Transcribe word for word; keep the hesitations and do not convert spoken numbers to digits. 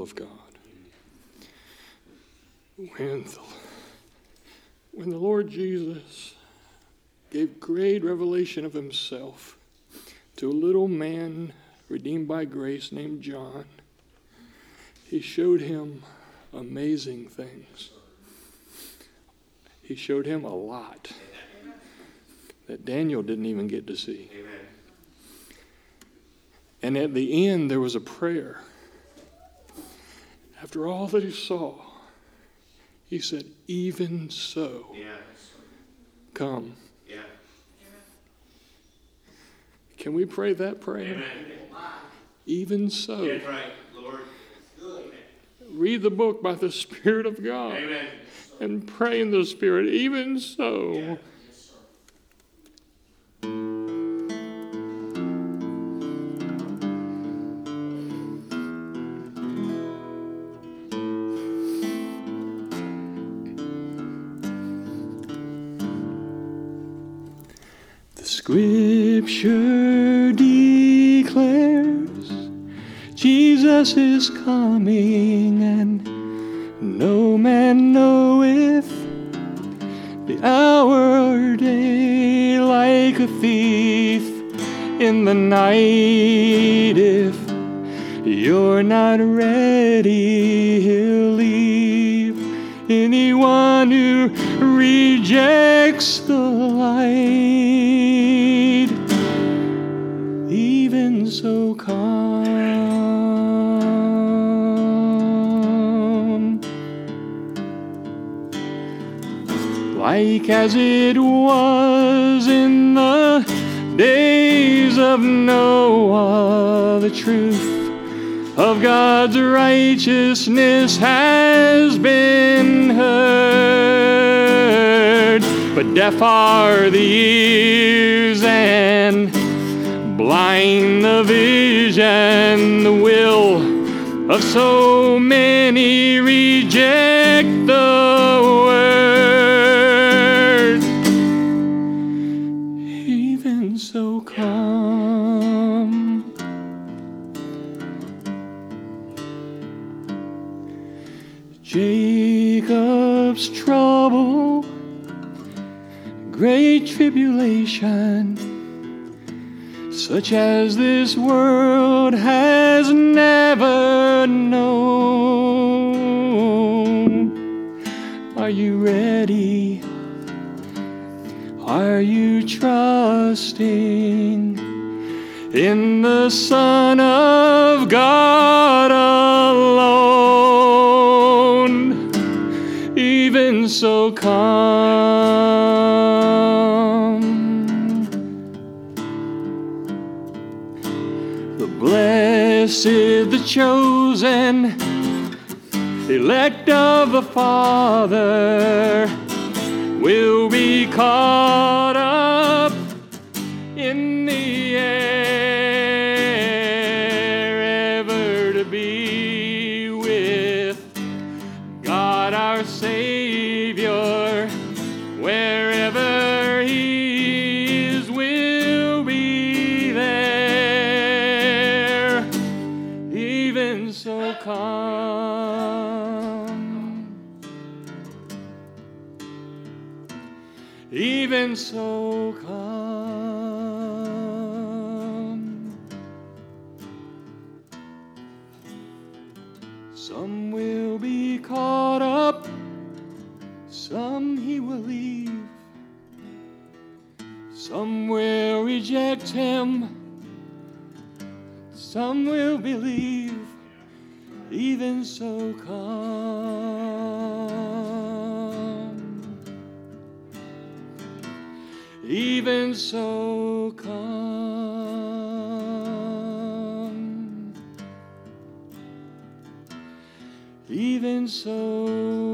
of God. When the, when the Lord Jesus gave great revelation of himself to a little man redeemed by grace named John, he showed him amazing things. He showed him a lot that Daniel didn't even get to see. Amen. And at the end, there was a prayer. After all that he saw, he said, even so, Yes. come. Yeah. Can we pray that prayer? Amen. Even so. That's right, Lord. Good. Read the book by the Spirit of God. Amen. And pray in the Spirit. Even so. Yeah. The Scripture declares Jesus is coming, and no man knoweth the hour or day, like a thief in the night. If you're not ready, he'll leave anyone who rejects the light. Even so, come, like as it was in the days of Noah. The truth of God's righteousness has been heard, but deaf are the ears and blind the vision. The will of so many reject the word. Even so, come. Jacob's trouble, great tribulation, such as this world has never known. Are you ready? Are you trusting in the Son of God alone? Even so, come. The blessed, the chosen, elect of the Father, will be caught up in the air, ever to be with God our Savior. Wherever He is, we'll be there. Even so, come. Even so, come. Some will be caught up, some He will leave. Some will reject Him, some will believe. Even so, come. Even so, come. Even so,